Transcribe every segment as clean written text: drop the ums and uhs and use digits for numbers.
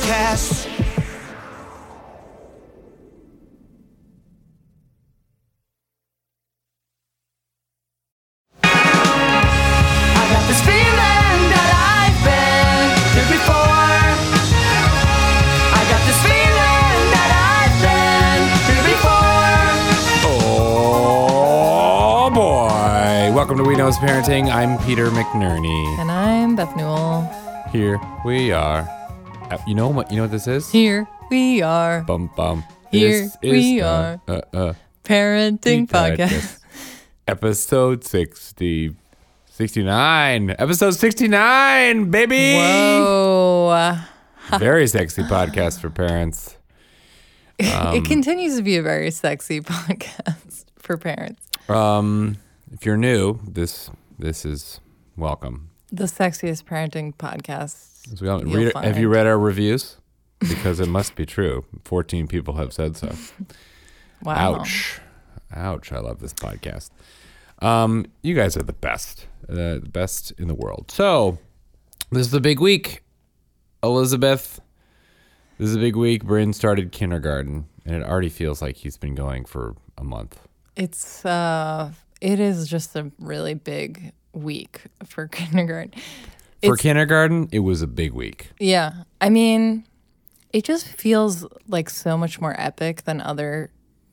Podcast. I got this feeling that I've been here before. I got this feeling that I've been here before. Oh boy! Welcome to We Knows Parenting. I'm Peter McNerney. And I'm Beth Newell. Here we are. You know what this is? Here we are. Bum bum. Here This we is are. the Parenting podcast. Episode 69. Episode 69, baby! Whoa. Very sexy podcast for parents. It continues to be a very sexy podcast for parents. If you're new, this is welcome. The sexiest parenting podcast. So you'll have you find. read our reviews? Because it must be true. 14 people have said so. Wow. Ouch. I love this podcast. You guys are the best in the world. So this is a big week, Elizabeth. This is a big week. Bryn started kindergarten, and it already feels like he's been going for a month. It is just a really big week for kindergarten. For kindergarten, it was a big week. Yeah. I mean, it just feels like so much more epic than other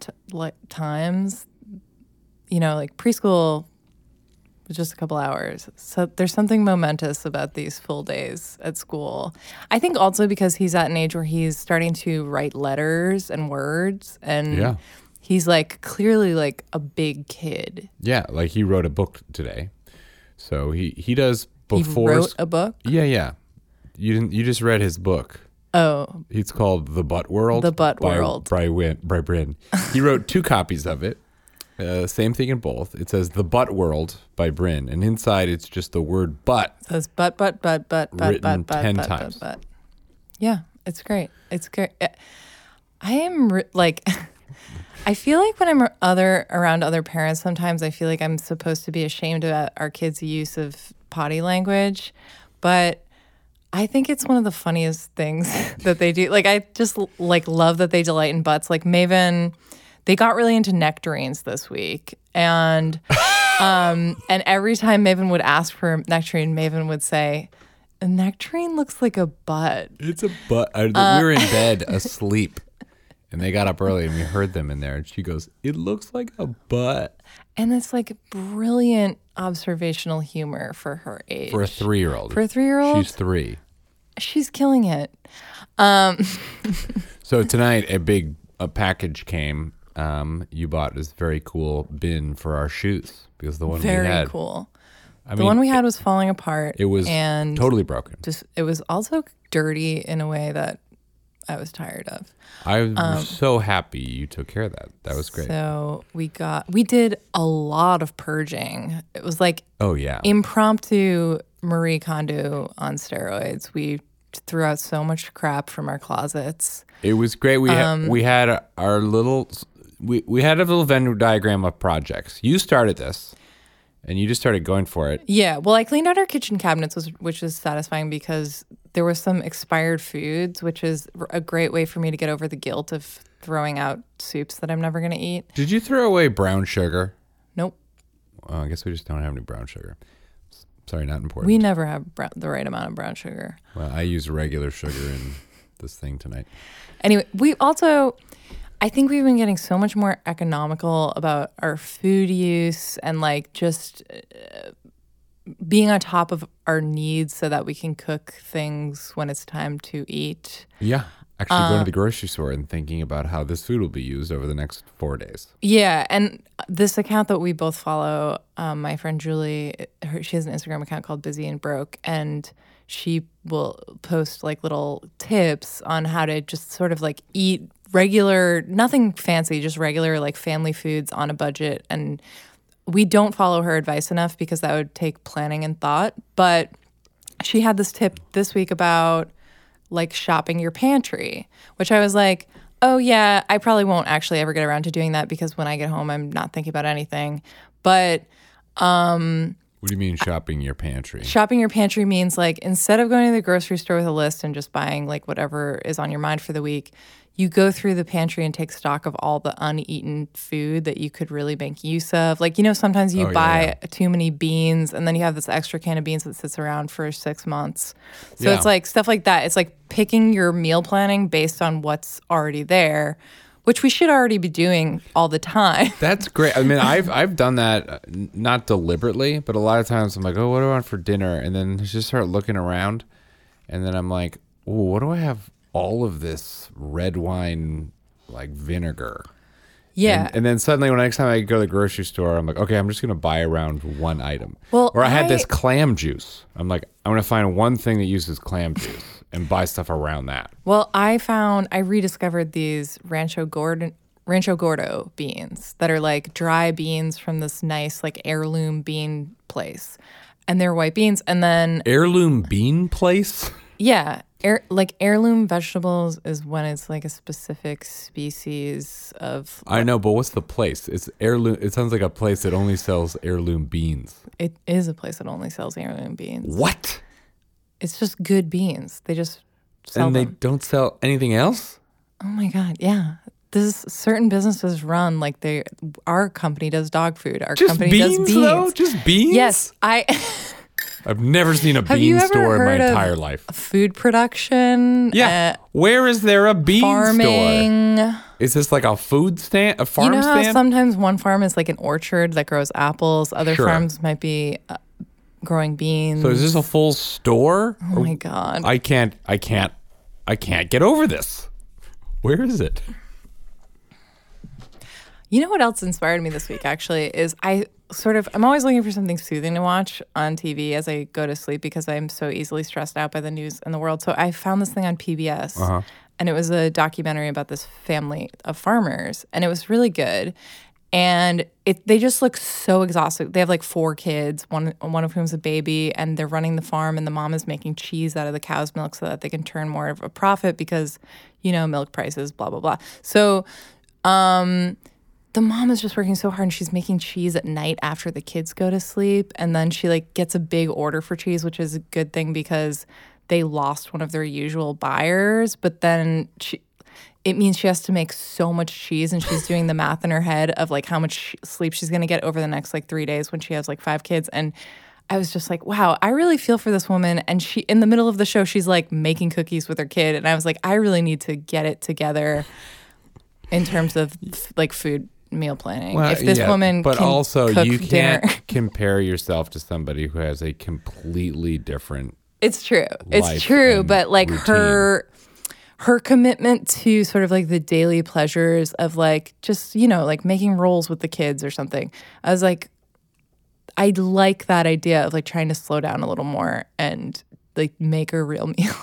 times. You know, like preschool was just a couple hours. So there's something momentous about these full days at school. I think also because he's at an age where he's starting to write letters and words. And Yeah. he's like clearly like a big kid. Yeah, like he wrote a book today. So he does He before. wrote a book? Yeah. You just read his book. Oh, It's called The Butt World. The Butt by World. By Bryn. He wrote 2 copies of it. Same thing in both. It says The Butt World by Bryn, and inside it's just the word butt. it says butt, Written 10 times. butt. Yeah, it's great. It's great. I am like, I feel like when I'm around other parents, sometimes I feel like I'm supposed to be ashamed about our kids' use of potty language, but I think it's one of the funniest things that they do. Like, I just like love that they delight in butts. Like Maven, they got really into nectarines this week, and every time Maven would ask for a nectarine, Maven would say, "A nectarine looks like a butt." It's a butt. We were in bed asleep, and they got up early, and we heard them in there. And she goes, "It looks like a butt." And it's like brilliant observational humor for her age. For a 3-year-old. For a 3-year-old? She's 3. She's killing it. So tonight, a package came. You bought this very cool bin for our shoes because the one we Very had. cool. I The mean, one we had was falling apart. It was and totally broken. it was also dirty in a way that I was tired of. I was so happy you took care of that. That was great. So we did a lot of purging. It was like Oh yeah. impromptu Marie Kondo on steroids. We threw out so much crap from our closets. It was great. We had our little we had a little Venn diagram of projects. You started this, and you just started going for it. Yeah, well, I cleaned out our kitchen cabinets, which is satisfying because there was some expired foods, which is a great way for me to get over the guilt of throwing out soups that I'm never going to eat. Did you throw away brown sugar? Nope. Oh, I guess we just don't have any brown sugar. Sorry, not important. We never have the right amount of brown sugar. Well, I use regular sugar in this thing tonight. Anyway, I think we've been getting so much more economical about our food use and like just being on top of our needs so that we can cook things when it's time to eat. Yeah. Actually going to the grocery store and thinking about how this food will be used over the next 4 days. Yeah, and this account that we both follow, my friend Julie, she has an Instagram account called Busy and Broke, and she will post like little tips on how to just sort of like eat regular, nothing fancy, just regular like family foods on a budget. And we don't follow her advice enough because that would take planning and thought. But she had this tip this week about like shopping your pantry, which I was like, oh yeah, I probably won't actually ever get around to doing that because when I get home, I'm not thinking about anything. But What do you mean shopping your pantry? Shopping your pantry means like instead of going to the grocery store with a list and just buying like whatever is on your mind for the week, you go through the pantry and take stock of all the uneaten food that you could really make use of. Like, sometimes you buy too many beans and then you have this extra can of beans that sits around for 6 months. So it's like stuff like that. It's like picking your meal planning based on what's already there, which we should already be doing all the time. That's great. I mean, I've done that, not deliberately, but a lot of times I'm like, oh, what do I want for dinner? And then I just start looking around, and then I'm like, oh, what do I have? All of this red wine, like vinegar. Yeah. And then suddenly, when next time I go to the grocery store, I'm like, okay, I'm just going to buy around one item. Well, or I had this clam juice. I'm like, I'm going to find one thing that uses clam juice and buy stuff around that. Well, I rediscovered these Rancho Gordo beans that are like dry beans from this nice like heirloom bean place. And they're white beans. And then Heirloom bean place? Yeah. Heirloom vegetables is when it's like a specific species of. I know, but what's the place? It's heirloom. It sounds like a place that only sells heirloom beans. It is a place that only sells heirloom beans. What? It's just good beans. They just sell And they them. don't sell anything else? Oh my God. Yeah. This certain businesses run like our company does dog food. Our Just company beans, does beans. though? Just beans? Yes. I've never seen a Have you bean ever store in my heard of entire life. food production. Yeah. Where is there a bean Farming. store? Is this like a food stand, a farm You know how stand? sometimes one farm is like an orchard that grows apples. Other Sure. farms might be growing beans. So is this a full store? Oh my God. I can't get over this. Where is it? You know what else inspired me this week actually is I'm always looking for something soothing to watch on TV as I go to sleep because I'm so easily stressed out by the news in the world. So I found this thing on PBS and it was a documentary about this family of farmers and it was really good. And they just look so exhausted. They have like 4 kids, one of whom's a baby, and they're running the farm and the mom is making cheese out of the cow's milk so that they can turn more of a profit because, milk prices, blah, blah, blah. So, the mom is just working so hard and she's making cheese at night after the kids go to sleep. And then she like gets a big order for cheese, which is a good thing because they lost one of their usual buyers. But then it means she has to make so much cheese and she's doing the math in her head of like how much sleep she's going to get over the next like 3 days when she has like 5 kids. And I was just like, wow, I really feel for this woman. And she, in the middle of the show, she's like making cookies with her kid. And I was like, I really need to get it together in terms of like food meal planning. Well, if this woman but can also cook you dinner. can't compare yourself to somebody who has a completely different It's true. life It's true. and But like routine. her commitment to sort of like the daily pleasures of like just, like making rolls with the kids or something. I was like, I like that idea of like trying to slow down a little more and like make a real meal.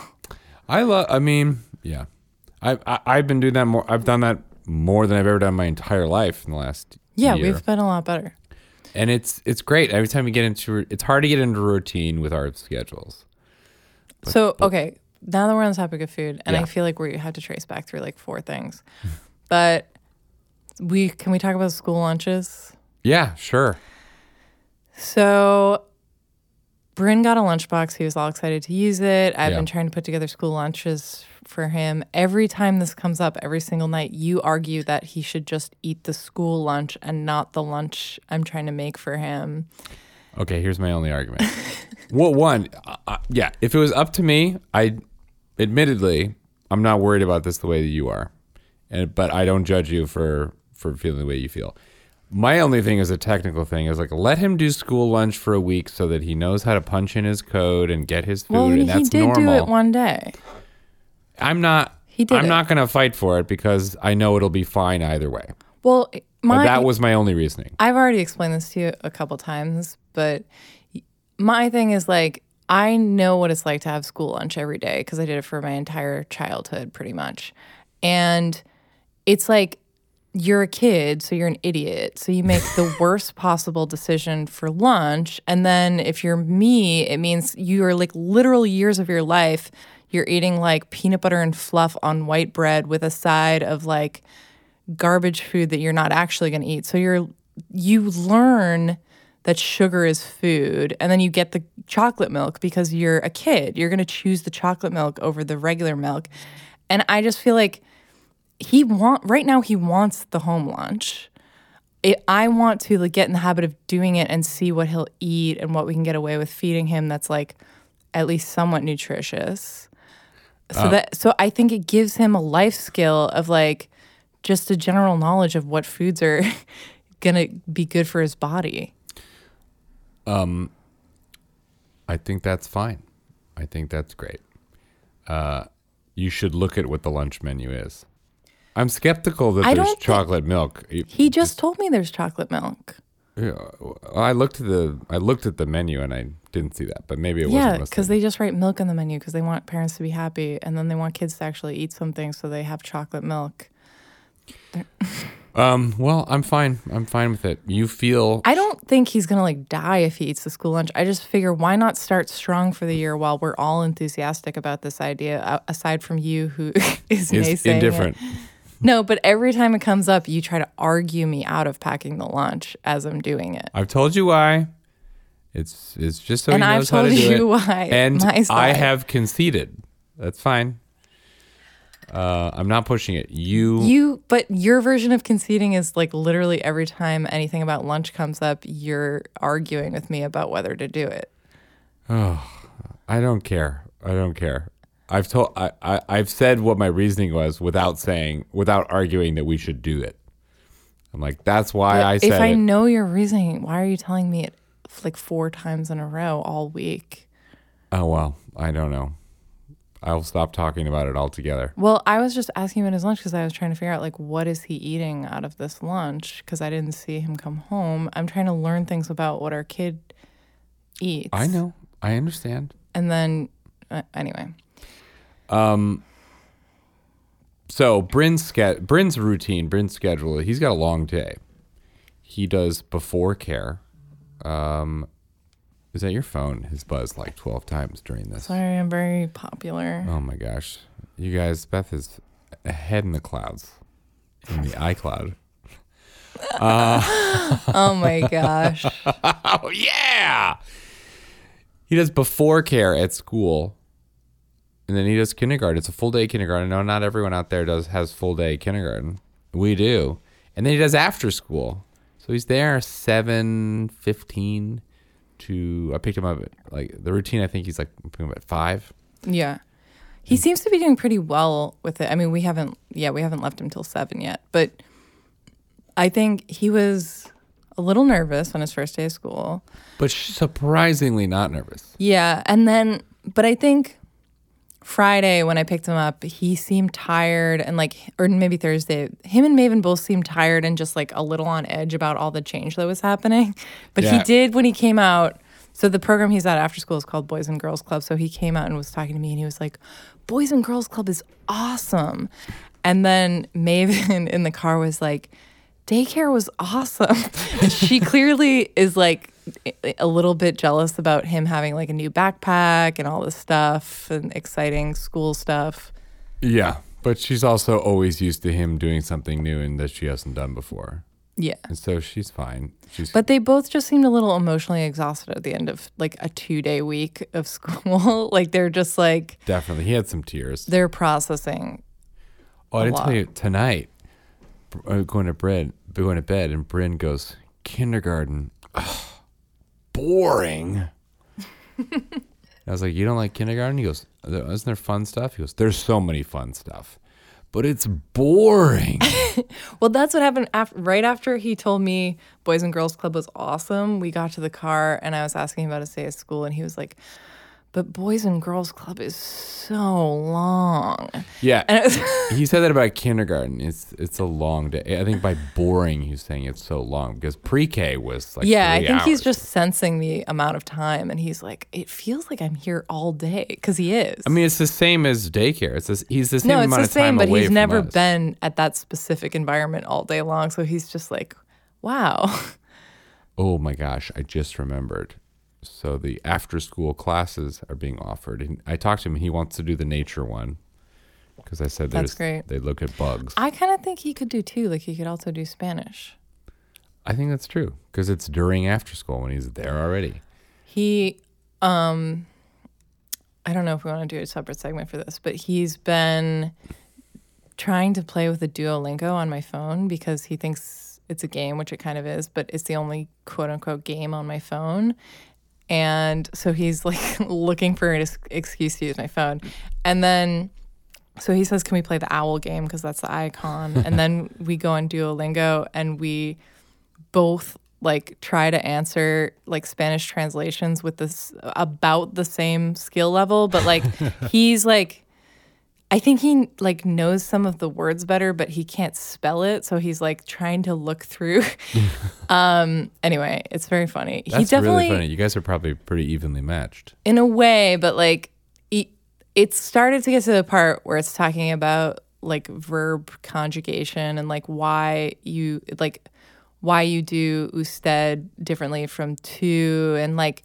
I've been doing that more. I've done that more than I've ever done in my entire life in the last Yeah, year. we've been a lot better. And it's great. Every time we get into it's hard to get into routine with our schedules. Okay, now that we're on the topic of food, and Yeah. I feel like we have to trace back through like 4 things, but can we talk about school lunches? Yeah, sure. So Bryn got a lunchbox. He was all excited to use it. I've Yeah. been trying to put together school lunches for him. Every time this comes up, every single night, you argue that he should just eat the school lunch and not the lunch I'm trying to make for him. Okay, here's my only argument. Well, one, if it was up to me, admittedly, I'm not worried about this the way that you are, but I don't judge you for feeling the way you feel. My only thing is a technical thing is like let him do school lunch for a week so that he knows how to punch in his code and get his food, Well, and he that's did normal. do it one day. I'm not did it. not going to fight for it because I know it'll be fine either way. Well, But that was my only reasoning. I've already explained this to you a couple times, but my thing is like, I know what it's like to have school lunch every day because I did it for my entire childhood pretty much. And it's like, you're a kid, so you're an idiot. So you make the worst possible decision for lunch. And then if you're me, it means you are like literal years of your life, you're eating like peanut butter and fluff on white bread with a side of like garbage food that you're not actually going to eat. So you learn that sugar is food, and then you get the chocolate milk because you're a kid. You're going to choose the chocolate milk over the regular milk. And I just feel like right now he wants the home lunch. I want to like get in the habit of doing it and see what he'll eat and what we can get away with feeding him that's like at least somewhat nutritious. So I think it gives him a life skill of like just a general knowledge of what foods are gonna be good for his body. I think that's fine. I think that's great. You should look at what the lunch menu is. I'm skeptical that there's chocolate milk. He just told me there's chocolate milk. Yeah, I looked at the menu and I didn't see that, but maybe it wasn't. Yeah, because they just write milk on the menu because they want parents to be happy, and then they want kids to actually eat something, so they have chocolate milk. Well, I'm fine. I'm fine with it. You feel... I don't think he's going to like die if he eats the school lunch. I just figure why not start strong for the year while we're all enthusiastic about this idea, aside from you who is naysaying indifferent. It. No, but every time it comes up, you try to argue me out of packing the lunch as I'm doing it. I've told you why. It's just so and he knows how to do it. And I've told you why. And my side. I have conceded. That's fine. I'm not pushing it. But your version of conceding is like literally every time anything about lunch comes up, you're arguing with me about whether to do it. Oh, I don't care. I've said what my reasoning was without arguing that we should do it. I'm like, that's why I said it. If I know your reasoning, why are you telling me it like 4 times in a row all week? Oh, well, I don't know. I'll stop talking about it altogether. Well, I was just asking him at his lunch because I was trying to figure out like what is he eating out of this lunch because I didn't see him come home. I'm trying to learn things about what our kid eats. I know. I understand. And then, anyway. So Bryn's routine, Bryn's schedule, he's got a long day. He does before care. Is that your phone? His buzzed like 12 times during this. Sorry, I'm very popular. Oh my gosh. You guys, Beth is ahead in the clouds. In the iCloud. Oh my gosh. Oh yeah. He does before care at school. And then he does kindergarten. It's a full day kindergarten. No, not everyone out there has full day kindergarten. We do. And then he does after school. So he's there 7:15 to, I picked him up at, like, the routine, I think he's like picking him up at 5. Yeah. He seems to be doing pretty well with it. I mean, we haven't left him till 7 yet, but I think he was a little nervous on his first day of school. But surprisingly not nervous. Yeah. And then, but I think Friday when I picked him up, he seemed tired and like, or maybe Thursday, him and Maven both seemed tired and just like a little on edge about all the change that was happening. But Yeah. he did when he came out. So the program he's at after school is called Boys and Girls Club. So he came out and was talking to me and he was like, Boys and Girls Club is awesome. And then Maven in the car was like, daycare was awesome. And she clearly is like a little bit jealous about him having like a new backpack and all this stuff and exciting school stuff. Yeah. But she's also always used to him doing something new and that she hasn't done before. Yeah. And so she's fine. But they both just seemed a little emotionally exhausted at the end of like a 2-day week of school. Like they're just like. Definitely. He had some tears. They're processing. Oh, I didn't tell you, tonight, going to bed, and Bryn goes, kindergarten. Ugh, boring. I was like, you don't like kindergarten? He goes, isn't there fun stuff? He goes, there's so many fun stuff, but it's boring. Well, that's what happened right after he told me Boys and Girls Club was awesome. We got to the car and I was asking him about his day at school and he was like, but Boys and Girls Club is so long. Yeah. And it was He said that about kindergarten. It's a long day. I think by boring, he's saying it's so long because pre-K was like 3 I think he's hours. just sensing the amount of time and he's like, it feels like I'm here all day because he is. I mean, it's the same as daycare. He's the same no, it's amount the of time same, but away he's from never us. been at that specific environment all day long. So he's just like, wow. Oh my gosh, I just remembered. So the after-school classes are being offered. And I talked to him. He wants to do the nature one because I said That's great. they look at bugs. I kind of think he could do too. Like he could also do Spanish. I think that's true because it's during after school when he's there already. He, I don't know if we want to do a separate segment for this, but he's been trying to play with the Duolingo on my phone because he thinks it's a game, which it kind of is, but it's the only quote unquote game on my phone. And so he's like looking for an excuse to use my phone. And then, so he says, can we play the owl game? Because that's the icon. And then we go on Duolingo and we both like try to answer like Spanish translations with this about the same skill level, but like he's like, I think he like knows some of the words better, but he can't spell it, so he's like trying to look through. Anyway, it's very funny. That's he definitely, really funny. You guys are probably pretty evenly matched. in a way, but like it started to get to the part where it's talking about like verb conjugation and like why you do usted differently from tu, and like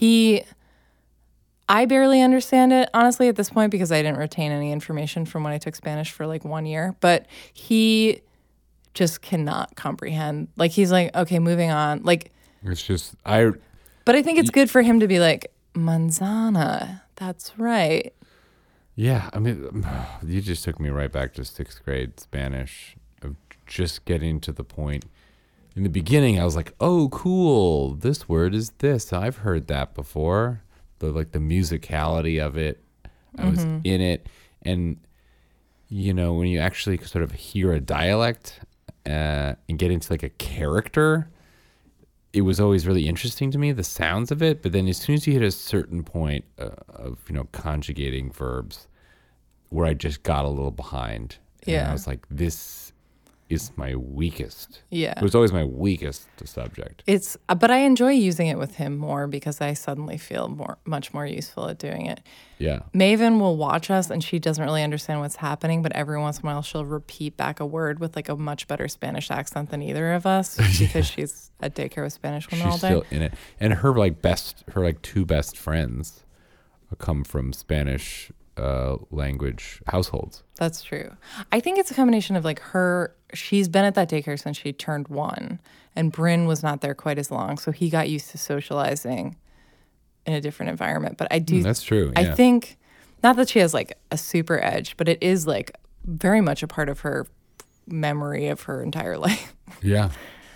I barely understand it honestly at this point because I didn't retain any information from when I took Spanish for like 1 year, but he just cannot comprehend. Like he's like, okay, moving on. Like It's just but I think it's good for him to be like, manzana, that's right. Yeah, I mean, you just took me right back to 6th grade Spanish of just getting to the point. In the beginning, I was like, "Oh, cool! This word is this. I've heard that before." The musicality of it, I was in it, and you know, when you actually sort of hear a dialect and get into like a character, it was always really interesting to me, the sounds of it. But then as soon as you hit a certain point of conjugating verbs, where I just got a little behind, and I was like, this is my weakest. Yeah. It was always my weakest subject. But I enjoy using it with him more because I suddenly feel much more useful at doing it. Yeah. Maven will watch us and she doesn't really understand what's happening, but every once in a while she'll repeat back a word with like a much better Spanish accent than either of us because she's at daycare with Spanish women all day. She's still in it. And her two best friends come from Spanish language households. That's true. I think it's a combination of like she's been at that daycare since she turned 1, and Bryn was not there quite as long, so he got used to socializing in a different environment. But I do. That's true. I Yeah. think, not that she has like a super edge, but it is like very much a part of her memory of her entire life. Yeah.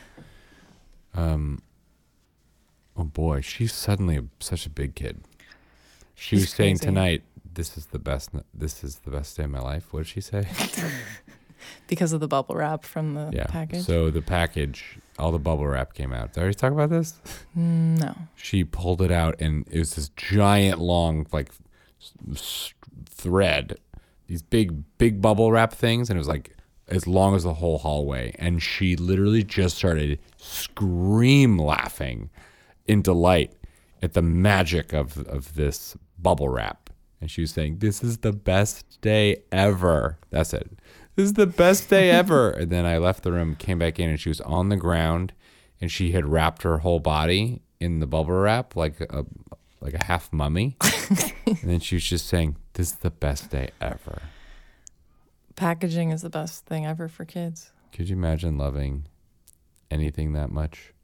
Oh boy, she's suddenly such a big kid. She was saying crazy. tonight, this is the best day of my life. What did she say? Because of the bubble wrap from the package. So the package, all the bubble wrap came out. Did I already talk about this? No. She pulled it out, and it was this giant, long, like thread. These big bubble wrap things, and it was like as long as the whole hallway. And she literally just started scream laughing in delight at the magic of this bubble wrap. And she was saying, "This is the best day ever." That's it. This is the best day ever. And then I left the room, came back in, and she was on the ground, and she had wrapped her whole body in the bubble wrap like a half mummy. And then she was just saying, "This is the best day ever." Packaging is the best thing ever for kids. Could you imagine loving anything that much?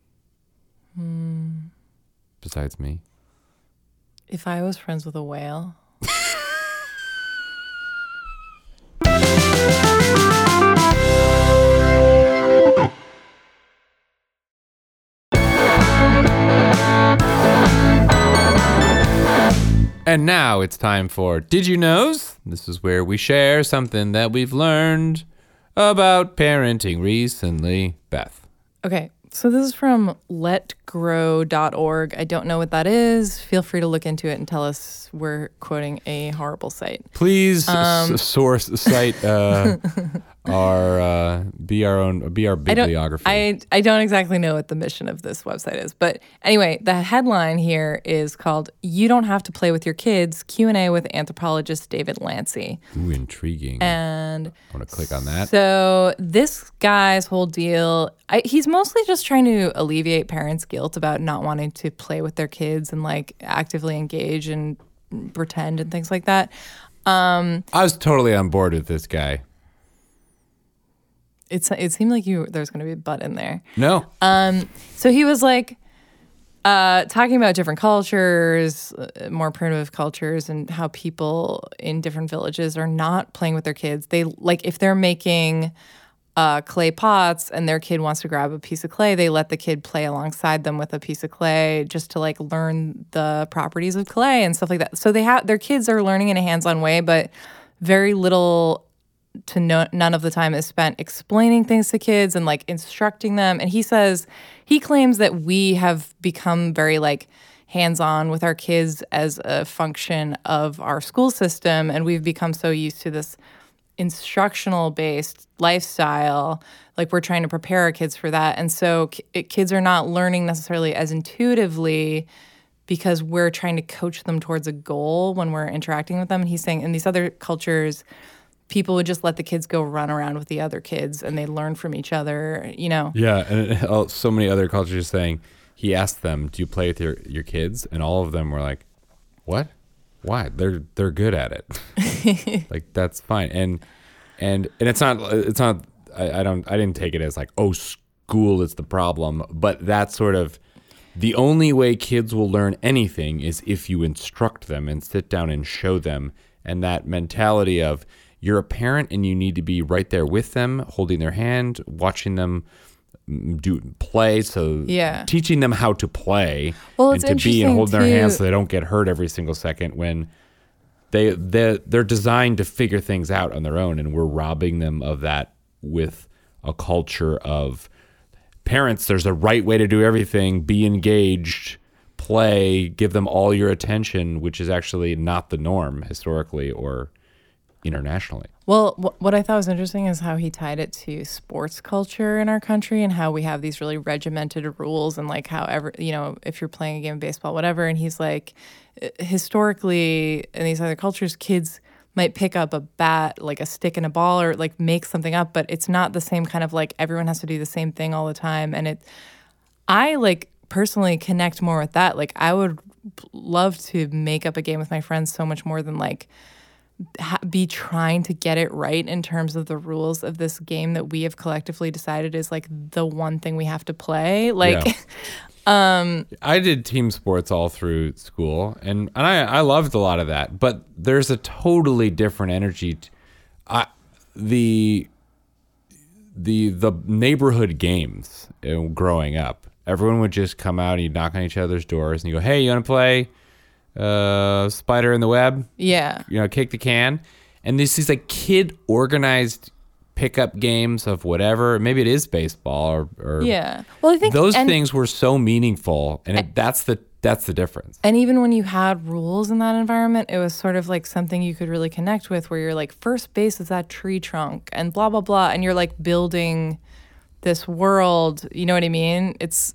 Besides me? If I was friends with a whale. And now it's time for Did You Knows? This is where we share something that we've learned about parenting recently. Beth. Okay, so this is from letgrow.org. I don't know what that is. Feel free to look into it and tell us we're quoting a horrible site. Please source cite our bibliography. I don't exactly know what the mission of this website is, but anyway, the headline here is called "You Don't Have to Play with Your Kids: Q&A with anthropologist David Lancy." Ooh, intriguing. And I want to click on that. So this guy's whole deal, he's mostly just trying to alleviate parents' guilt about not wanting to play with their kids and like actively engage and pretend and things like that. I was totally on board with this guy. It seemed like there's going to be a but in there. No. So he was like talking about different cultures, more primitive cultures, and how people in different villages are not playing with their kids. They like if they're making clay pots and their kid wants to grab a piece of clay, they let the kid play alongside them with a piece of clay just to like learn the properties of clay and stuff like that. So their kids are learning in a hands-on way, but very little to none of the time is spent explaining things to kids and like instructing them. And he claims that we have become very like hands-on with our kids as a function of our school system, and we've become so used to this instructional based lifestyle, like we're trying to prepare our kids for that. And so kids are not learning necessarily as intuitively because we're trying to coach them towards a goal when we're interacting with them. And he's saying in these other cultures, people would just let the kids go run around with the other kids and they learn from each other, you know? Yeah. And so many other cultures saying, he asked them, do you play with your kids? And all of them were like, what? Why? They're good at it. Like, that's fine. And it's not I didn't take it as like, oh, school is the problem, but that's sort of the only way kids will learn anything is if you instruct them and sit down and show them. And that mentality of you're a parent and you need to be right there with them, holding their hand, watching them play. So teaching them how to play and to be and hold their hands so they don't get hurt every single second when they're designed to figure things out on their own, and we're robbing them of that with a culture of parents. There's a right way to do everything. Be engaged, play, give them all your attention, which is actually not the norm historically or internationally. Well, what I thought was interesting is how he tied it to sports culture in our country and how we have these really regimented rules and like however, you know, if you're playing a game of baseball, whatever. And he's like, historically in these other cultures, kids might pick up a bat, like a stick and a ball, or like make something up, but it's not the same kind of like everyone has to do the same thing all the time. And I like personally connect more with that. Like I would love to make up a game with my friends so much more than like be trying to get it right in terms of the rules of this game that we have collectively decided is like the one thing we have to play. Like, I did team sports all through school, and I loved a lot of that. But there's a totally different energy. The neighborhood games growing up, everyone would just come out and you'd knock on each other's doors and you go, "Hey, you want to play spider in the web?" Yeah. You know, kick the can. And these like kid organized pickup games of whatever. Maybe it is baseball or yeah. Well, I think those things were so meaningful, and that's the difference. And even when you had rules in that environment, it was sort of like something you could really connect with, where you're like, first base is that tree trunk and blah blah blah, and you're like building this world. You know what I mean? It's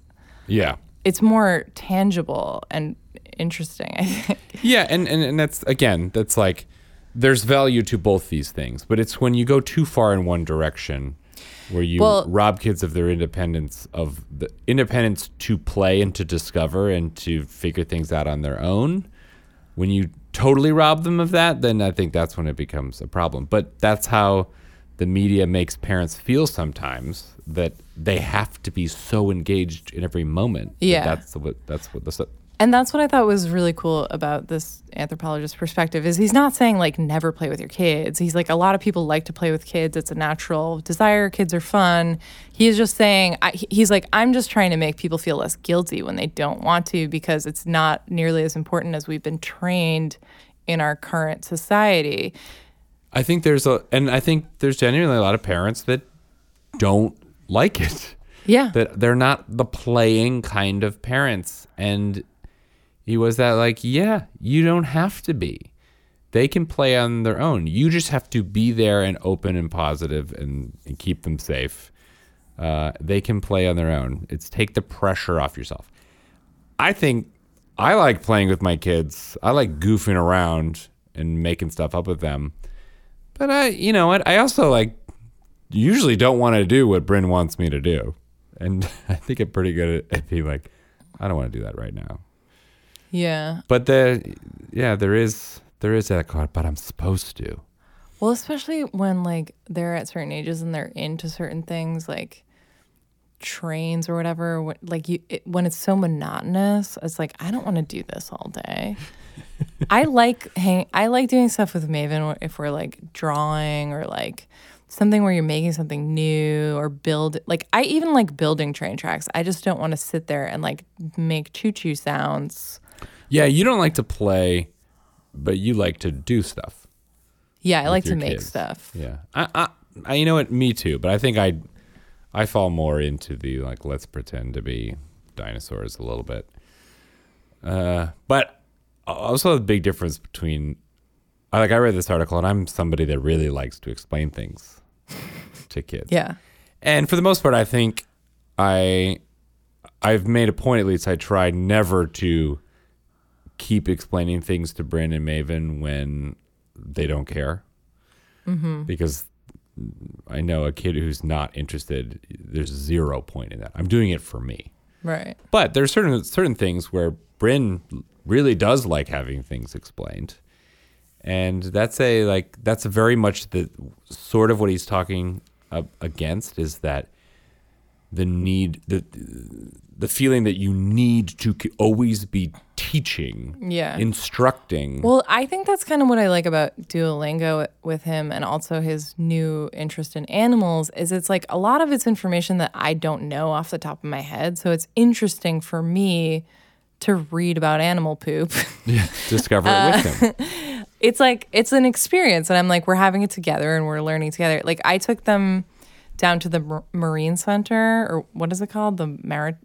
more tangible and interesting, I think. Yeah, and that's like there's value to both these things, but it's when you go too far in one direction where you rob kids of their independence, of the independence to play and to discover and to figure things out on their own. When you totally rob them of that, then I think that's when it becomes a problem. But that's how the media makes parents feel sometimes, that they have to be so engaged in every moment. Yeah. That's what And that's what I thought was really cool about this anthropologist's perspective is he's not saying like never play with your kids. He's like, a lot of people like to play with kids. It's a natural desire. Kids are fun. He's just saying, he's like, I'm just trying to make people feel less guilty when they don't want to, because it's not nearly as important as we've been trained in our current society. I think there's genuinely a lot of parents that don't like it. Yeah. That they're not the playing kind of parents. And he was that like, yeah, you don't have to be. They can play on their own. You just have to be there and open and positive and keep them safe. They can play on their own. It's take the pressure off yourself. I think I like playing with my kids. I like goofing around and making stuff up with them. But I also like usually don't want to do what Bryn wants me to do. And I think I'm pretty good at being like, I don't want to do that right now. Yeah. But there is that, but I'm supposed to. Well, especially when like they're at certain ages and they're into certain things like trains or whatever. When it's so monotonous, it's like I don't want to do this all day. I like doing stuff with Maven if we're like drawing or like something where you're making something new or build. Like I even like building train tracks. I just don't want to sit there and like make choo-choo sounds. Yeah, you don't like to play, but you like to do stuff. Yeah, I like to your make kids. stuff. Yeah, I you know what? Me too. But I think I fall more into the like let's pretend to be dinosaurs a little bit. But also the big difference between I read this article and I'm somebody that really likes to explain things to kids. Yeah. And for the most part, I think I've made a point, at least I try never to keep explaining things to Bryn and Maven when they don't care. Mm-hmm. Because I know a kid who's not interested, there's 0 point in that. I'm doing it for me. Right. But there's certain things where Bryn really does like having things explained. And that's very much the sort of what he's talking against is that the need, the feeling that you need to always be teaching, Yeah. instructing. Well, I think that's kind of what I like about Duolingo with him and also his new interest in animals is it's like a lot of it's information that I don't know off the top of my head. So it's interesting for me to read about animal poop. Yeah, discover it with him. It's like, it's an experience. And I'm like, we're having it together and we're learning together. Like I took them down to the Marine Center, or what is it called? The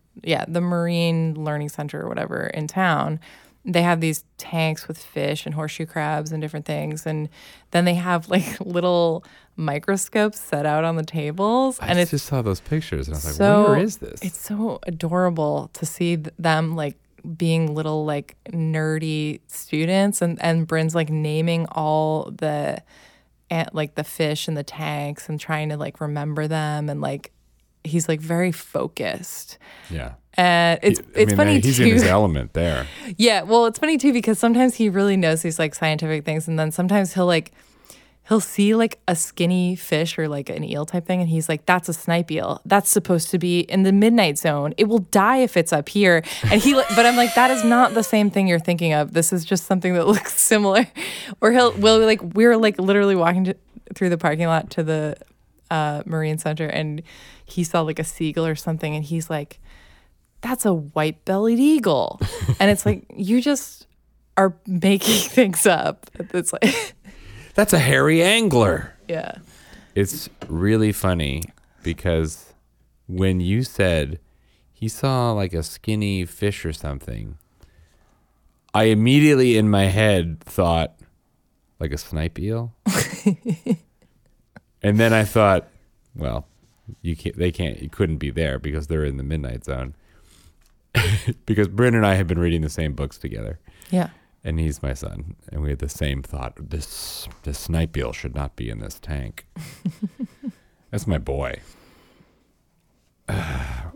Marine Learning Center or whatever in town. They have these tanks with fish and horseshoe crabs and different things. And then they have like little microscopes set out on the tables. I just saw those pictures and I was like, so, where is this? It's so adorable to see them like being little like nerdy students and Bryn's like naming all the like the fish in the tanks and trying to like remember them and like he's like very focused. Yeah. And it's funny he's too. in his element there. Yeah, well, it's funny too because sometimes he really knows these like scientific things and then sometimes he'll see like a skinny fish or like an eel type thing and he's like, that's a snipe eel. That's supposed to be in the midnight zone. It will die if it's up here. And but I'm like, that is not the same thing you're thinking of. This is just something that looks similar. Or we're like literally walking through the parking lot to the Marine Center and he saw like a seagull or something and he's like, that's a white-bellied eagle. And it's like, you just are making things up. It's like... That's a hairy angler. Yeah. It's really funny because when you said he saw like a skinny fish or something, I immediately in my head thought like a snipe eel. And then I thought, well, you couldn't be there because they're in the midnight zone. Because Bryn and I have been reading the same books together. Yeah. And he's my son, and we had the same thought. This snipe eel should not be in this tank. That's my boy. I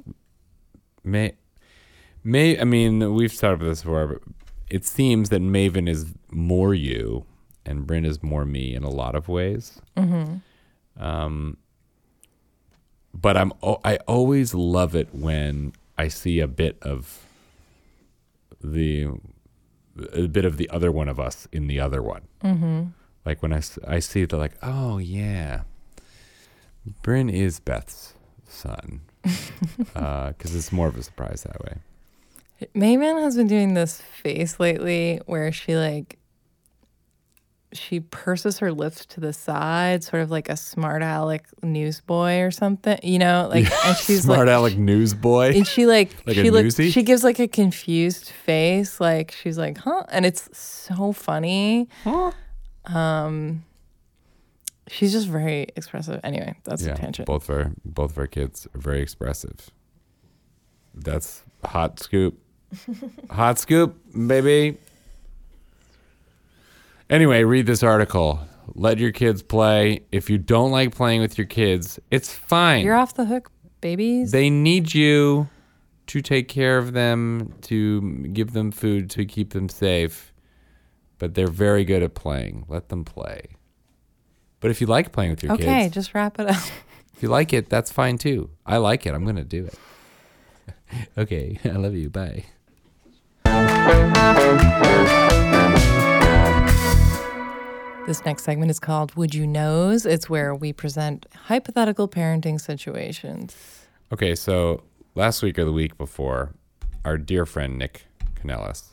mean, we've talked about this before, but it seems that Maven is more you, and Bryn is more me in a lot of ways. Mm-hmm. But I always love it when I see a bit of the other one of us in the other one. Mm-hmm. Like when I see the like, oh yeah, Bryn is Beth's son. Because it's more of a surprise that way. Maven has been doing this face lately where she purses her lips to the side, sort of like a smart aleck newsboy or something, you know, like, and she's smart like, aleck newsboy. and she like Like she a looks, newsie? she gives like a confused face, like she's like, huh, and it's so funny. Huh? She's just very expressive. Anyway, that's a tangent. Both of our kids are very expressive. That's hot scoop. Hot scoop, baby. Anyway, read this article. Let your kids play. If you don't like playing with your kids, it's fine. You're off the hook, babies. They need you to take care of them, to give them food, to keep them safe. But they're very good at playing. Let them play. But if you like playing with your Okay, kids, just wrap it up. if you like it, that's fine too. I like it. I'm going to do it. Okay. I love you. Bye. This next segment is called Would You Knows? It's where we present hypothetical parenting situations. Okay. So last week or the week before, our dear friend Nick Canellis,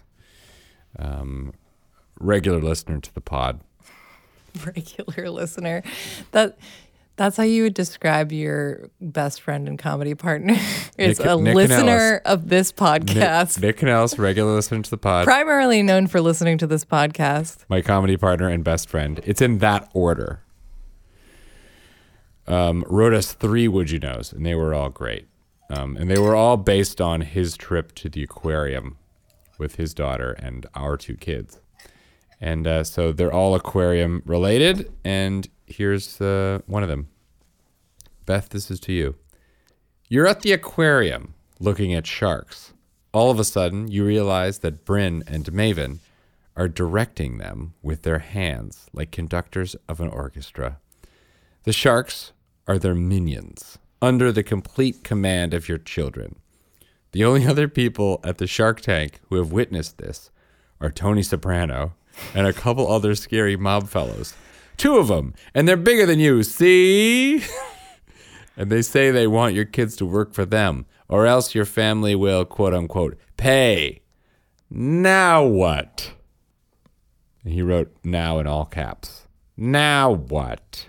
regular listener to the pod. Regular listener. That's how you would describe your best friend and comedy partner. It's Nick a Canellis. listener of this podcast. Nick Canellis, regular listener to the pod. Primarily known for listening to this podcast. My comedy partner and best friend. It's in that order. Wrote us 3 Would You Knows, and they were all great. And they were all based on his trip to the aquarium with his daughter and our 2 kids. And so they're all aquarium related, and here's one of them. Beth, this is to you. You're at the aquarium looking at sharks. All of a sudden, you realize that Bryn and Maven are directing them with their hands like conductors of an orchestra. The sharks are their minions, under the complete command of your children. The only other people at the Shark Tank who have witnessed this are Tony Soprano and a couple other scary mob fellows. 2 of them, and they're bigger than you, see? And they say they want your kids to work for them, or else your family will, quote unquote, pay. Now what? And he wrote now in all caps. Now what?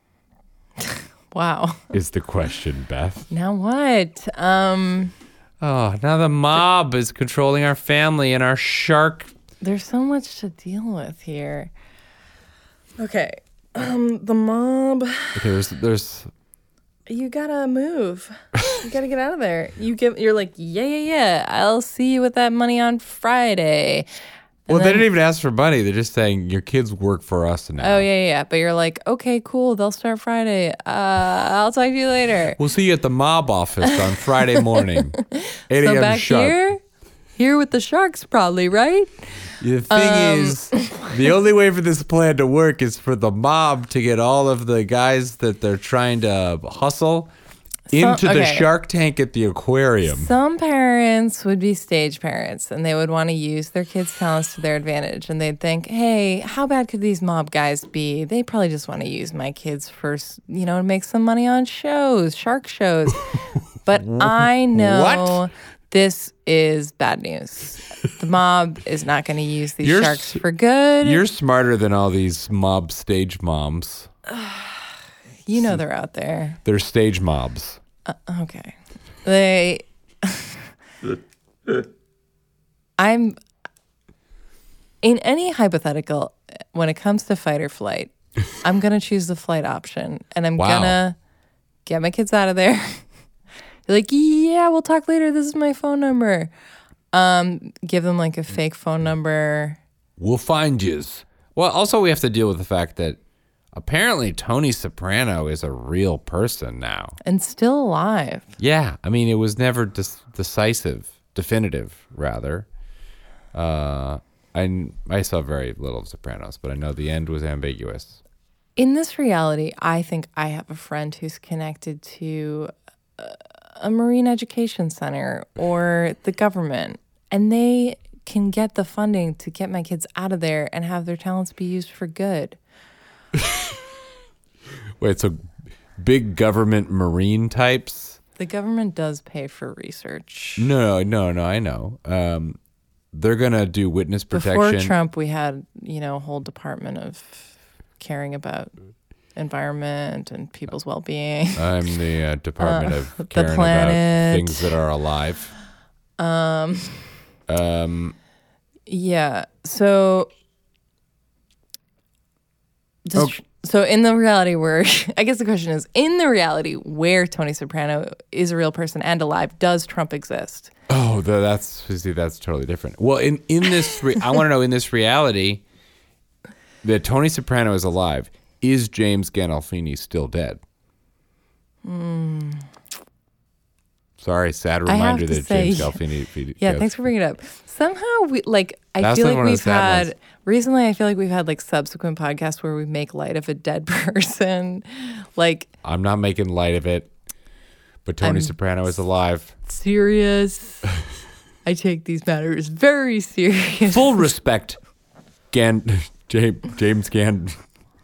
Wow. Is the question, Beth. Now what? Oh, now the mob is controlling our family and our shark. There's so much to deal with here. Okay. The mob. Okay, there's You gotta move. You gotta get out of there. You're like, yeah. I'll see you with that money on Friday. Well, they didn't even ask for money. They're just saying your kids work for us now. Oh yeah. But you're like, okay, cool. They'll start Friday. I'll talk to you later. We'll see you at the mob office on Friday morning, 8 So a.m. back sharp. here with the sharks, probably, right? The thing is, the only way for this plan to work is for the mob to get all of the guys that they're trying to hustle into the okay. Shark Tank at the aquarium. Some parents would be stage parents and they would want to use their kids' talents to their advantage. And they'd think, hey, how bad could these mob guys be? They probably just want to use my kids for, to make some money on shows, shark shows. But I know What? this is bad news. The mob is not going to use these sharks for good. You're smarter than all these mob stage moms. You know they're out there. They're stage mobs. Okay. I'm in any hypothetical when it comes to fight or flight, I'm going to choose the flight option and I'm Wow. going to get my kids out of there. They're like, yeah, we'll talk later. This is my phone number. Give them like a fake phone number. We'll find yous. Well, also we have to deal with the fact that apparently Tony Soprano is a real person now. And still alive. Yeah, I mean, it was never definitive, rather. I saw very little of Sopranos, but I know the end was ambiguous. In this reality, I think I have a friend who's connected to a marine education center or the government, and they can get the funding to get my kids out of there and have their talents be used for good. Wait, so big government marine types? The government does pay for research. No, I know. They're going to do witness protection. Before Trump, we had, a whole department of caring about environment and people's well-being. I'm the Department of the Caring about planet. things that are alive. Yeah. So so in the reality where I guess the question is, in the reality where Tony Soprano is a real person and alive, does Trump exist? Oh, that's totally different. Well, in this, I want to know, in this reality, that Tony Soprano is alive. Is James Gandolfini still dead? Sorry, sad I have reminder to that say- James Gandolfini. Yeah, thanks for bringing it up. Somehow, I That's feel like like one of the we've sad had ones. recently. I feel like we've had like subsequent podcasts where we make light of a dead person. Like, I'm not making light of it, but Tony Soprano is alive. serious. I take these matters very serious. Full respect, James Gandolf,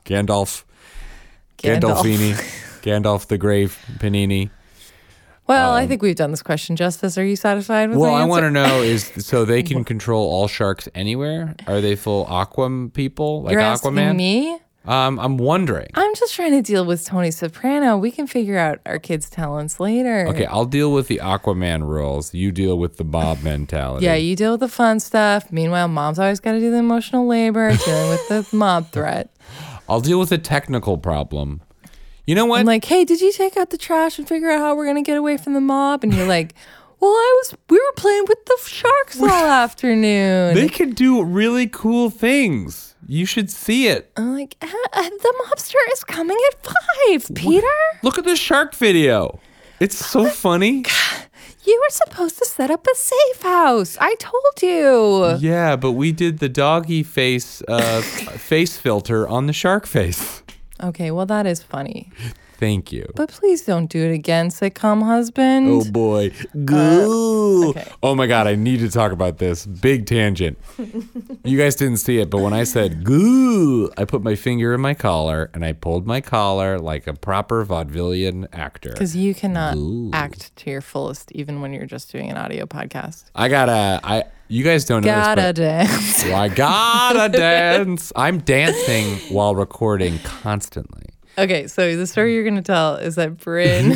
Gandolfini, Gandalf the Grave, Panini. Well, I think we've done this question justice. Are you satisfied with Well, my I answer? want to know is so they can control all sharks anywhere? Are they full Aquam people like You're Aquaman? asking me? I'm wondering. I'm just trying to deal with Tony Soprano. We can figure out our kids' talents later. Okay, I'll deal with the Aquaman rules. You deal with the mob mentality. Yeah, you deal with the fun stuff. Meanwhile, mom's always got to do the emotional labor, dealing with the mob threat. I'll deal with the technical problem. You know what? I'm like, hey, did you take out the trash and figure out how we're gonna get away from the mob? And you're like, well, we were playing with the sharks all afternoon. They can do really cool things. You should see it. I'm like, the mobster is coming at 5, Peter. Look at the shark video. It's so funny. You were supposed to set up a safe house. I told you. Yeah, but we did the doggy face face filter on the shark face. Okay, well, that is funny. Thank you. But please don't do it again, sitcom husband. Oh boy. Goo. okay. Oh my God, I need to talk about this. Big tangent. You guys didn't see it, but when I said goo, I put my finger in my collar and I pulled my collar like a proper vaudevillian actor. Because you cannot Ooh. act to your fullest even when you're just doing an audio podcast. You guys don't know Gotta this, dance. but I gotta dance. I'm dancing while recording constantly. Okay, so the story you're going to tell is that Bryn...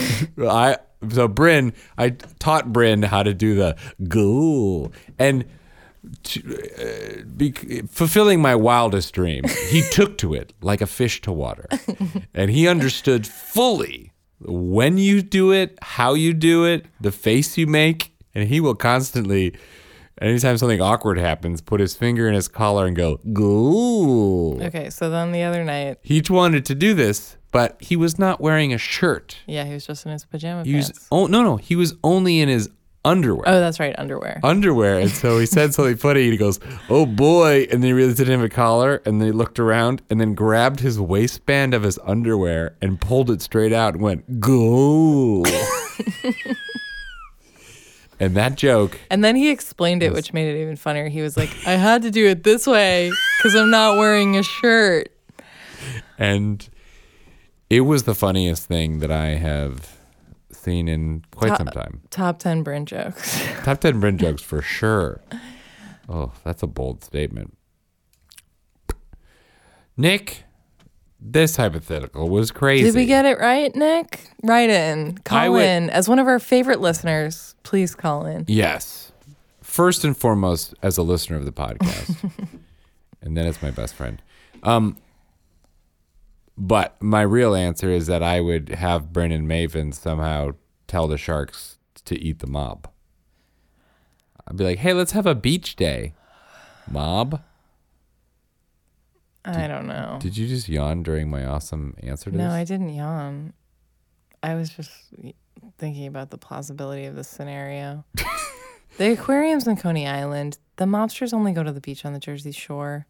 I taught Bryn how to do the goo, and fulfilling my wildest dream, he took to it like a fish to water, and he understood fully when you do it, how you do it, the face you make, and he will constantly, anytime something awkward happens, put his finger in his collar and go goo. Okay, so then the other night... He wanted to do this, but he was not wearing a shirt. Yeah, he was just in his pajama He was pants. he was only in his underwear. Oh, that's right, underwear. And so he said something funny. He goes, "Oh boy!" And then he realized he didn't have a collar. And then he looked around and then grabbed his waistband of his underwear and pulled it straight out and went, "Go!" And that joke. And then he explained it, which made it even funnier. He was like, I had to do it this way because I'm not wearing a shirt. And it was the funniest thing that I have seen in quite some time. Top 10 Bryn jokes. Top 10 Bryn jokes for sure. Oh, that's a bold statement. Nick, this hypothetical was crazy. Did we get it right, Nick? Write in. Call in. As one of our favorite listeners, please call in. Yes. First and foremost, as a listener of the podcast. And then as my best friend. But my real answer is that I would have Bryn and Maven somehow tell the sharks to eat the mob. I'd be like, hey, let's have a beach day. Mob? I don't know. Did you just yawn during my awesome answer to No, this? I didn't yawn. I was just thinking about the plausibility of this scenario. The aquarium's in Coney Island. The mobsters only go to the beach on the Jersey Shore.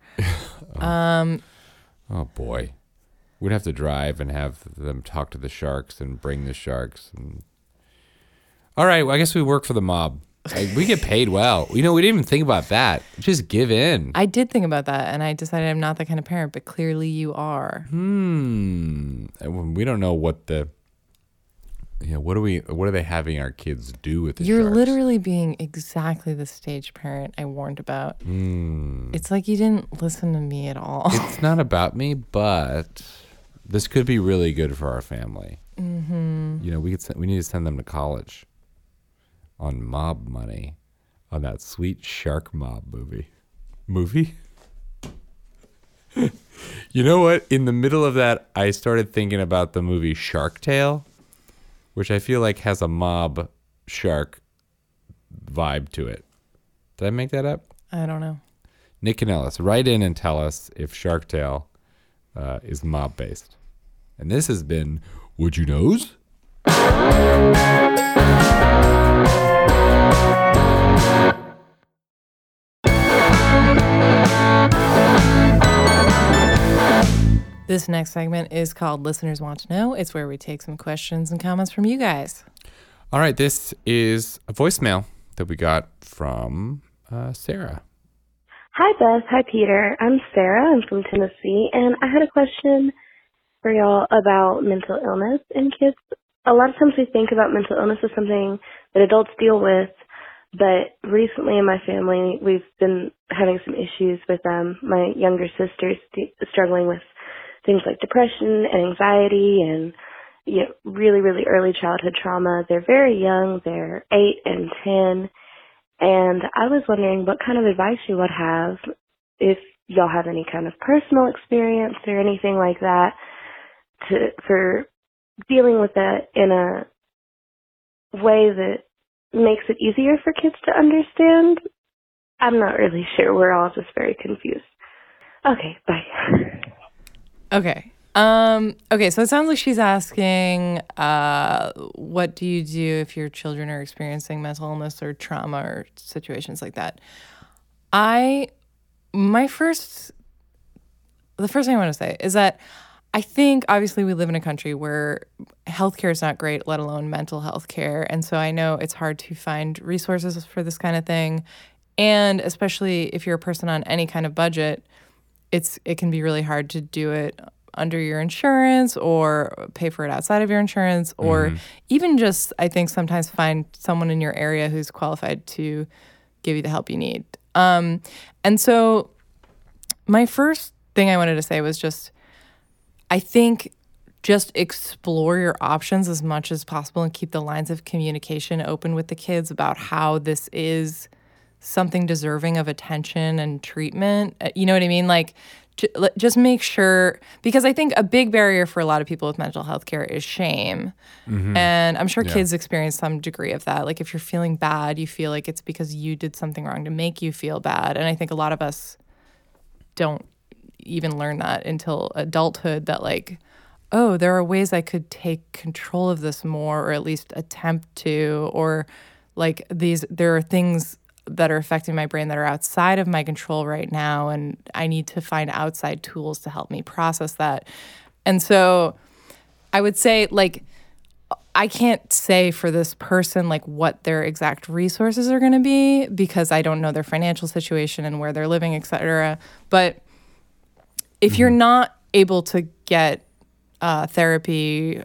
Oh, boy. We'd have to drive and have them talk to the sharks and bring the sharks. All right, well, I guess we work for the mob. We get paid well. We didn't even think about that. Just give in. I did think about that, and I decided I'm not that kind of parent, but clearly you are. And we don't know what what are they having our kids do with the You're sharks? literally being exactly the stage parent I warned about. It's like you didn't listen to me at all. It's not about me, but this could be really good for our family. Mm-hmm. We need to send them to college on mob money, on that sweet shark mob movie. You know what? In the middle of that, I started thinking about the movie Shark Tale, which I feel like has a mob shark vibe to it. Did I make that up? I don't know. Nick and Ellis, write in and tell us if Shark Tale is mob based. And this has been Would You Knows? This next segment is called Listeners Want to Know. It's where we take some questions and comments from you guys. All right, this is a voicemail that we got from Sarah. Hi, Beth. Hi, Peter. I'm Sarah. I'm from Tennessee, and I had a question for y'all about mental illness in kids. A lot of times we think about mental illness as something that adults deal with, but recently in my family, we've been having some issues with my younger sister's struggling with things like depression and anxiety and really, really early childhood trauma. They're very young. They're 8 and 10. And I was wondering what kind of advice you would have if y'all have any kind of personal experience or anything like that for dealing with that in a way that makes it easier for kids to understand. I'm not really sure. We're all just very confused. Okay, bye. Okay. Okay, so it sounds like she's asking, what do you do if your children are experiencing mental illness or trauma or situations like that? The first thing I want to say is that I think obviously we live in a country where healthcare is not great, let alone mental health care. And so I know it's hard to find resources for this kind of thing. And especially if you're a person on any kind of budget, it can be really hard to do it under your insurance or pay for it outside of your insurance or even just, I think, sometimes find someone in your area who's qualified to give you the help you need. And so my first thing I wanted to say was just, I think just explore your options as much as possible and keep the lines of communication open with the kids about how this is something deserving of attention and treatment. You know what I mean? Like, just make sure, because I think a big barrier for a lot of people with mental health care is shame. And I'm sure kids experience some degree of that. Like if you're feeling bad, you feel like it's because you did something wrong to make you feel bad. And I think a lot of us don't even learn that until adulthood, that like, oh, there are ways I could take control of this more, or at least attempt to, or like there are things that are affecting my brain that are outside of my control right now, and I need to find outside tools to help me process that. And so I would say, like, I can't say for this person like what their exact resources are going to be, because I don't know their financial situation and where they're living, et cetera. But if you're not able to get therapy,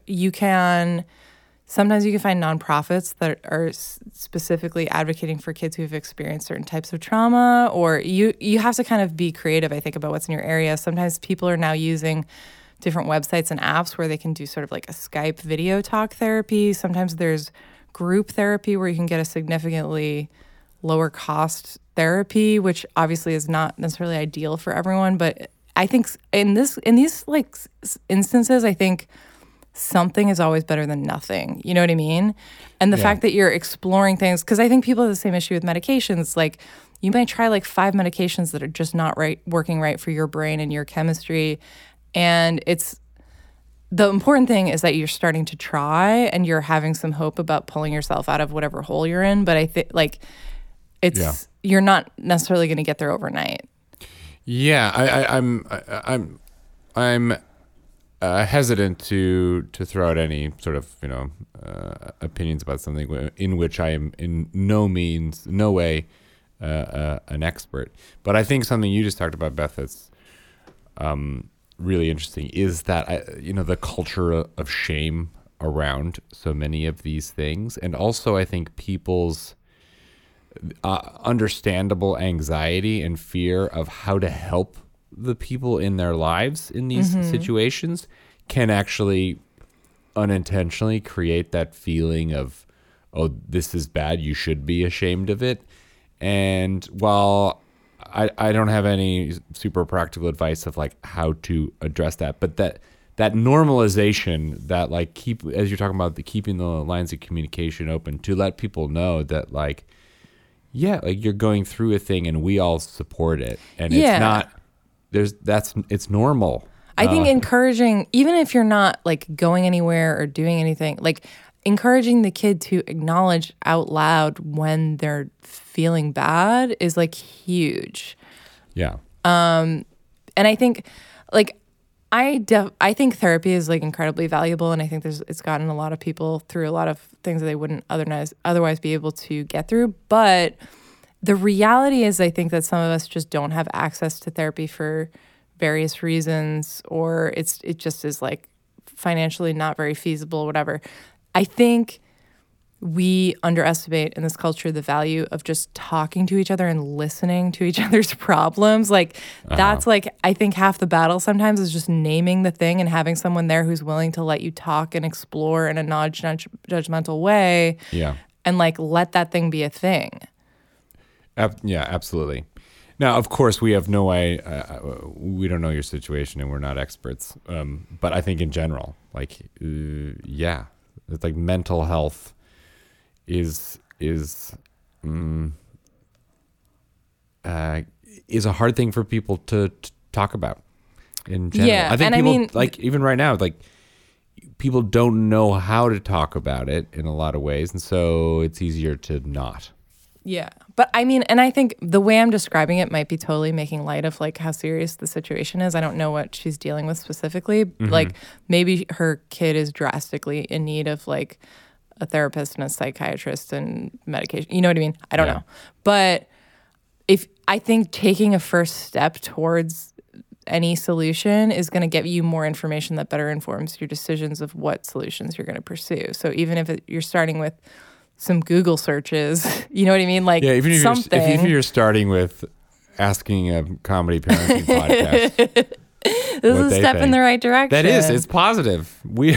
sometimes you can find nonprofits that are specifically advocating for kids who've experienced certain types of trauma, or you have to kind of be creative, I think, about what's in your area. Sometimes people are now using different websites and apps where they can do sort of like a Skype video talk therapy. Sometimes there's group therapy where you can get a significantly lower cost therapy, which obviously is not necessarily ideal for everyone. But I think in these like instances, I think something is always better than nothing. You know what I mean? And the fact that you're exploring things, because I think people have the same issue with medications. Like you might try like 5 medications that are just not working right for your brain and your chemistry. And the important thing is that you're starting to try and you're having some hope about pulling yourself out of whatever hole you're in. But I think like you're not necessarily going to get there overnight. Yeah, I'm hesitant to throw out any sort of opinions about something in which I am in no way an expert. But I think something you just talked about, Beth, that's really interesting is that the culture of shame around so many of these things, and also I think people's understandable anxiety and fear of how to help the people in their lives in these situations can actually unintentionally create that feeling of, oh, this is bad, you should be ashamed of it. And while I don't have any super practical advice of like how to address that, but that normalization, that like as you're talking about keeping the lines of communication open, to let people know that like, yeah, like you're going through a thing and we all support it, and it's not it's normal. I think encouraging, even if you're not like going anywhere or doing anything, like encouraging the kid to acknowledge out loud when they're feeling bad is like huge. Yeah. And I think like I think therapy is like incredibly valuable, and I think it's gotten a lot of people through a lot of things that they wouldn't otherwise be able to get through. But the reality is, I think that some of us just don't have access to therapy for various reasons, or it just is like financially not very feasible, whatever. I think we underestimate in this culture the value of just talking to each other and listening to each other's problems. Like that's like, I think half the battle sometimes is just naming the thing and having someone there who's willing to let you talk and explore in a non-judgmental way. Yeah. And like let that thing be a thing. Yeah, absolutely. Now, of course, we have no way. We don't know your situation, and we're not experts. But I think in general, like, yeah, it's like mental health is a hard thing for people to talk about in general. Yeah, I think and people, I mean, like even right now, like people don't know how to talk about it in a lot of ways, and so it's easier to not. Yeah. But I mean, and I think the way I'm describing it might be totally making light of like how serious the situation is. I don't know what she's dealing with specifically. Mm-hmm. Like maybe her kid is drastically in need of like a therapist and a psychiatrist and medication. You know what I mean? I don't know. But I think taking a first step towards any solution is going to get you more information that better informs your decisions of what solutions you're going to pursue. So even if you're starting with some Google searches, you know what I mean? Like even if something. If you're starting with asking a comedy parenting podcast, this is a step in the right direction. That is, it's positive. We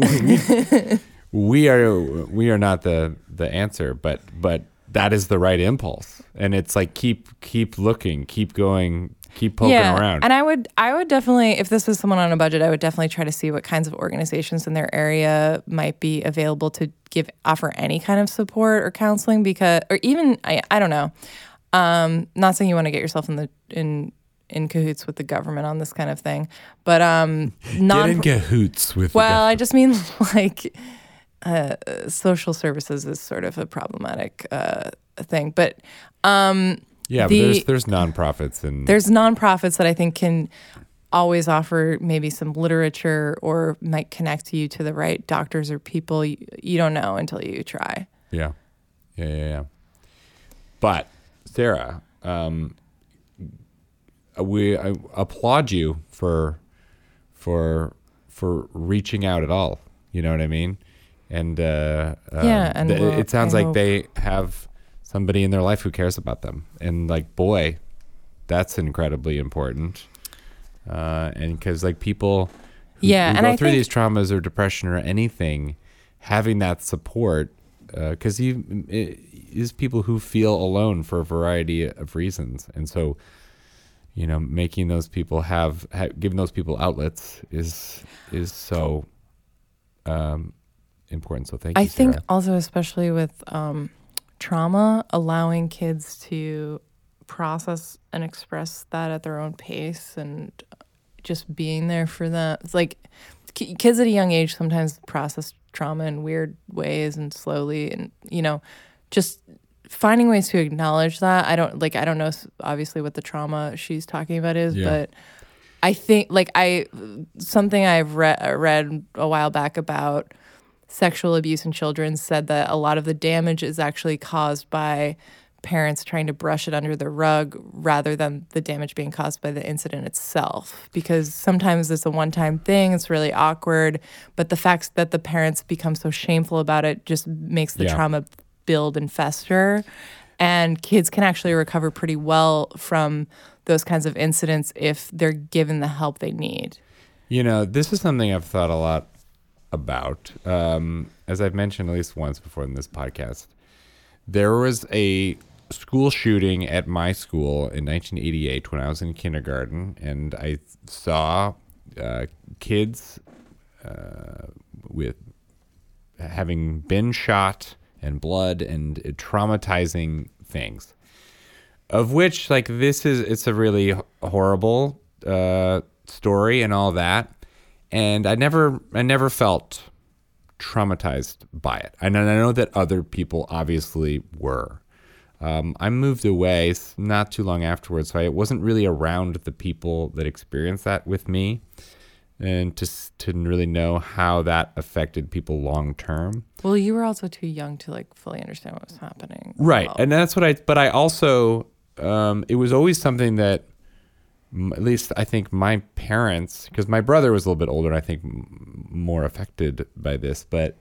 are not the answer, but that is the right impulse, and it's like keep looking, keep going, keep poking around. And I would definitely, if this was someone on a budget, I would definitely try to see what kinds of organizations in their area might be available to offer any kind of support or counseling, or even I don't know. Not saying you want to get yourself in cahoots with the government on this kind of thing, but get in cahoots with. Well, I just mean like social services is sort of a problematic thing, but. Yeah, but there's nonprofits there's nonprofits that I think can always offer maybe some literature or might connect you to the right doctors or people. You don't know until you try. Yeah. But Sarah, I applaud you for reaching out at all. You know what I mean? And and it sounds like they have somebody in their life who cares about them, and like, boy, that's incredibly important. And because like people who go through these traumas or depression or anything, having that support, because is people who feel alone for a variety of reasons, and so making those people giving those people outlets is so important. So thank you, Sarah. I think also, especially with trauma, allowing kids to process and express that at their own pace and just being there for them. It's like kids at a young age sometimes process trauma in weird ways and slowly, and just finding ways to acknowledge that. I don't know obviously what the trauma she's talking about is, but I think something I've read a while back about sexual abuse in children said that a lot of the damage is actually caused by parents trying to brush it under the rug rather than the damage being caused by the incident itself. Because sometimes it's a one-time thing, it's really awkward, but the fact that the parents become so shameful about it just makes the trauma build and fester. And kids can actually recover pretty well from those kinds of incidents if they're given the help they need. This is something I've thought a lot about. As I've mentioned at least once before in this podcast, there was a school shooting at my school in 1988 when I was in kindergarten, and I saw kids with having been shot and blood and traumatizing things, of which it's a really horrible story and all that. And I never felt traumatized by it. And I know that other people obviously were. I moved away not too long afterwards, so I wasn't really around the people that experienced that with me. and to really know how that affected people long term. Well, you were also too young to like fully understand what was happening. Right. Well, And that's what but I also, it was always something that, at least I think my parents, because my brother was a little bit older, and I think more affected by this, but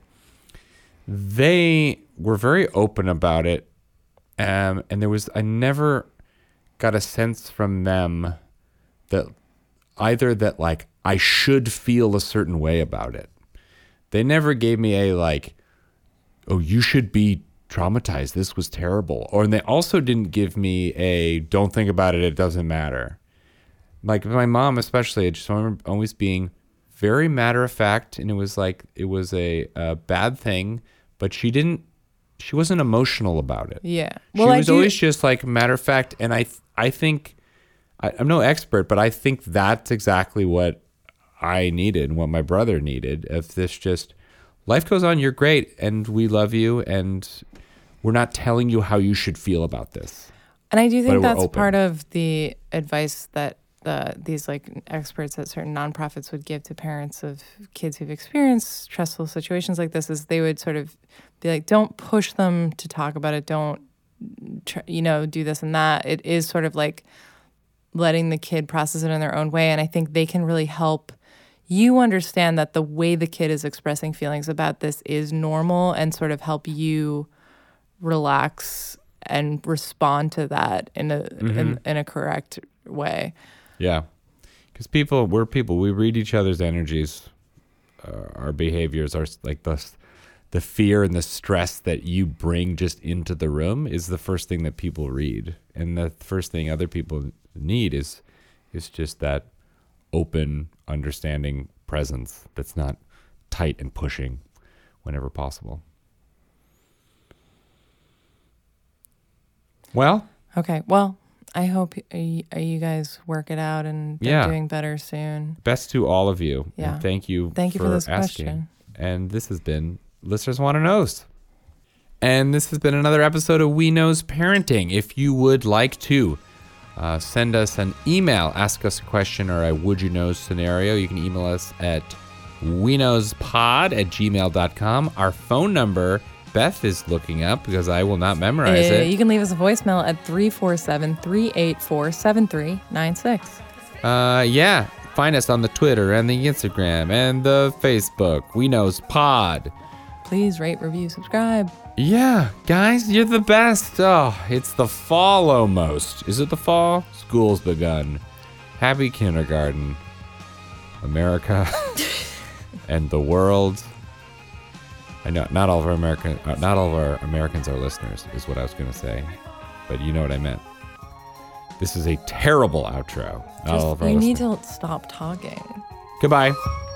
they were very open about it. And I never got a sense from them that either that like I should feel a certain way about it. They never gave me a like, oh, you should be traumatized. This was terrible. And they also didn't give me a don't think about it. It doesn't matter. Like my mom, especially, I just remember always being very matter of fact. And it was like, it was a bad thing, but she wasn't emotional about it. yeah. She was always just like matter of fact. And I think, I'm no expert, but I think that's exactly what I needed and what my brother needed. If this just, life goes on, you're great, and we love you, and we're not telling you how you should feel about this. And I do think we're that's open. part of the advice that these like experts at certain nonprofits would give to parents of kids who've experienced stressful situations like this, is they would sort of be like, don't push them to talk about it. Don't, do this and that. It is sort of like letting the kid process it in their own way. And I think they can really help you understand that the way the kid is expressing feelings about this is normal, and sort of help you relax and respond to that in a correct way. Yeah. Because we're people. We read each other's energies. Our behaviors are like the fear and the stress that you bring just into the room is the first thing that people read. And the first thing other people need is just that open, understanding presence that's not tight and pushing whenever possible. Well, Okay. Well, I hope you guys work it out and they're doing better soon. best to all of you. Yeah. And thank you Thank you for this asking. question. And this has been Listeners Want to Knows. And this has been another episode of We Knows Parenting. If you would like to send us an email, ask us a question or a would you know scenario, you can email us at weknowspod@gmail.com. Our phone number, Beth is looking up because I will not memorize it. You can leave us a voicemail at 347-384-7396. Yeah. Find us on the Twitter and the Instagram and the Facebook. We Knows Pod. Please rate, review, subscribe. Yeah, guys, you're the best. Oh, it's the fall almost. Is it the fall? School's begun. Happy kindergarten, America, and the world. I know not all of our Americans are listeners, is what I was going to say, but you know what I meant. This is a terrible outro. Not all of our You need listeners. to stop talking. Goodbye.